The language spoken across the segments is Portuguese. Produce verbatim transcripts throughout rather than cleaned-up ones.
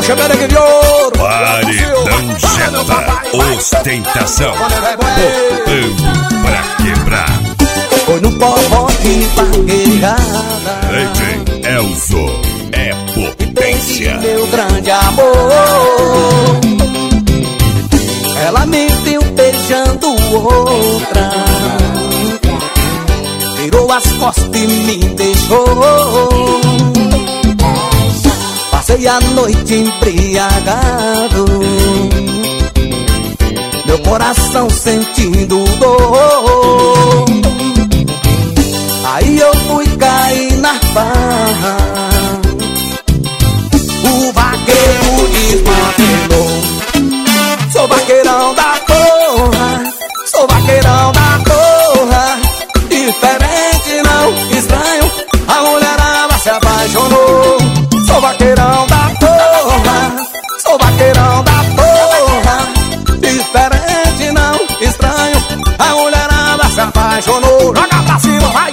Puxa merengue de ouro. Paredão Jetta, ostentação, botando pra quebrar. Foi no forró de vaquejada. D J Elzo é potência. Meu grande amor, ela me viu beijando outra, virou as costas e me deixou. Passei a noite embriagado, meu coração sentindo dor. Aí eu fui cair na farra, o vaqueiro desmantelou. Sou vaqueirão da porra, sou vaqueirão da porra. Diferente não, estranho, a mulherada se apaixonou. Sou vaqueirão da porra, sou vaqueirão da porra. Diferente não, estranho, a mulherada se apaixonou. Joga pra cima, vai!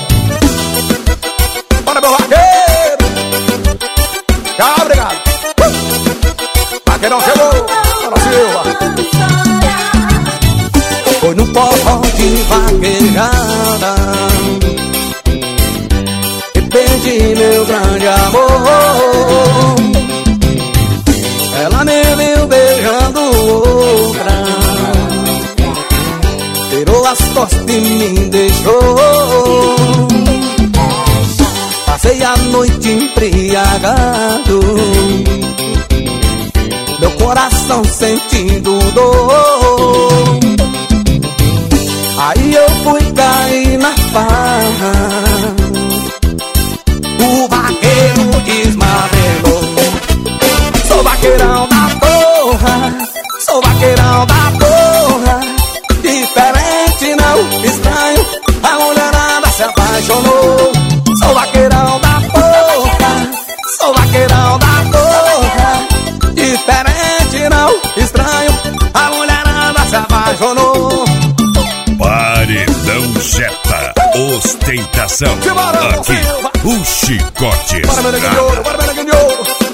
Uh! Bora, meu vaqueiro! Tchau, obrigado! Uh! Vaqueirão chegou! Bora, Silva! Foi no forró de vaquejada que perdi meu grande amor. Ela me viu beijando outra, virou as costas e me deixou. Passei a noite embriagado, meu coração sentindo dor. Aí eu fui cair na farra, o vaqueiro desmantelou. Sou vaqueirão da porra, sou vaqueirão da porra. Diferente não, estranho, a mulherada se apaixonou. Sou vaqueirão da porra, sou vaqueirão da porra. Diferente não, estranho, a mulherada se apaixonou. Paredão Jetta, ostentação. Aqui, o chicote Para, merengue de ouro, para, merengue de ouro.